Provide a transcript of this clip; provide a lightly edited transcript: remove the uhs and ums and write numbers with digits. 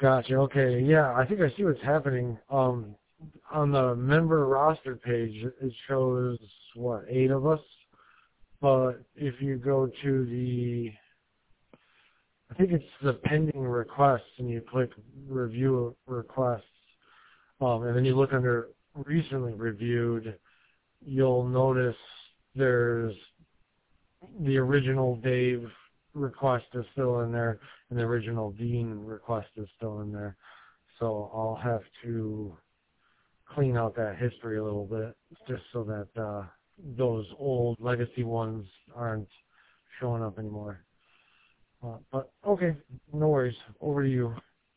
Gotcha. Okay. Yeah, I think I see what's happening. On the member roster page, it shows what, 8 of us. But if you go to I think it's the pending requests, and you click review requests, and then you look under recently reviewed, you'll notice there's the original Dave request is still in there, and the original Dean request is still in there. So I'll have to clean out that history a little bit, just so that those old legacy ones aren't showing up anymore. But okay, no worries. Over to you.